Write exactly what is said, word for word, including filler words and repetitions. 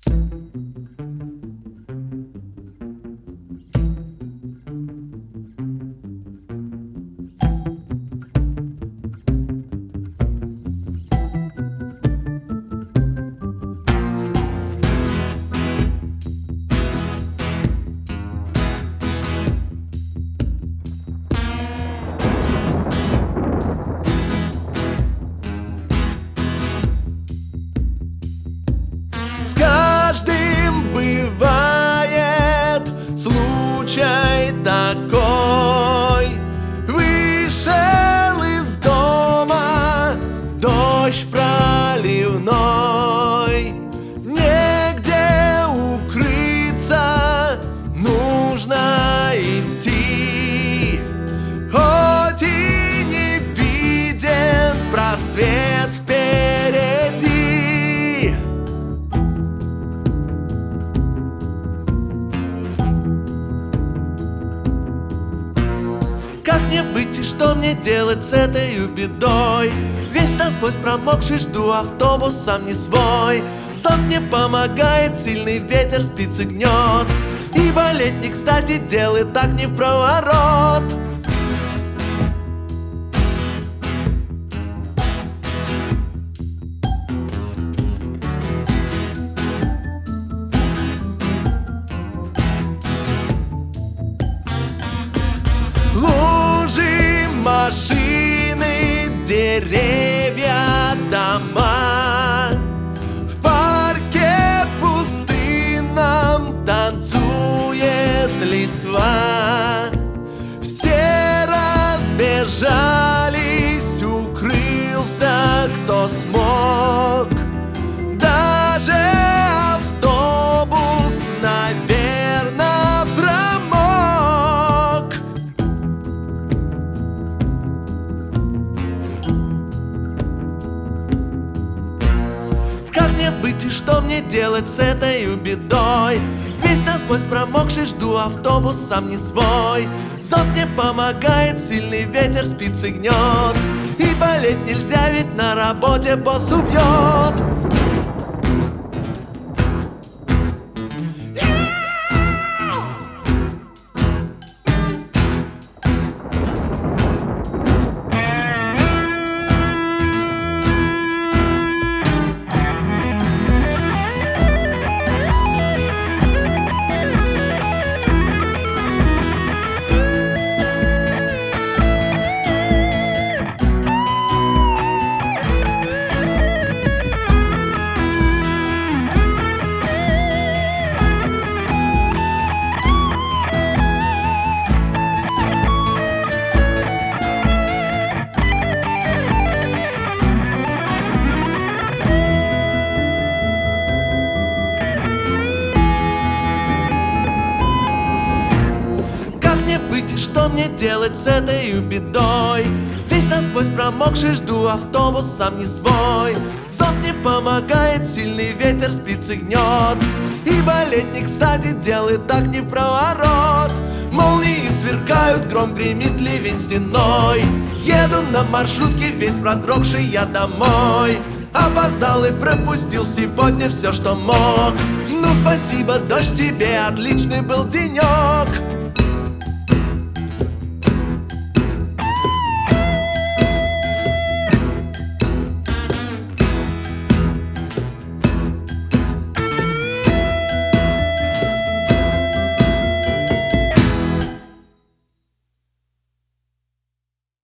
С каждым бывает случай такой. Вышел из дома дождь проливной, негде укрыться, нужно идти. Хоть и не виден просвет впереди. Как мне быть и что мне делать с этой бедой? Весь насквозь промокший, жду автобус, сам не свой. Сон мне помогает, сильный ветер спицы гнет, и болеть не кстати, делает так не в проворот. Лужи, машины, деревья, дома. В парке пустынном танцует листва. Все разбежались, укрылся кто смог. Даже автобус, наверное, промок. Как мне быть и что мне делать с этой бедой? Весь насквозь промокший, жду автобус, сам не свой. Зонт мне помогает, сильный ветер спицы гнет, и болеть нельзя, ведь на работе босс убьет. Что мне делать с этой бедой? Весь насквозь промокший, жду автобус, сам не свой. Зонт не помогает, сильный ветер спицы гнет, и болеть не кстати, делает так не в проворот. Молнии сверкают, гром гремит, ливень стеной. Еду на маршрутке, весь продрогший я домой. Опоздал и пропустил сегодня все, что мог. Ну спасибо, дождь, тебе отличный был денек.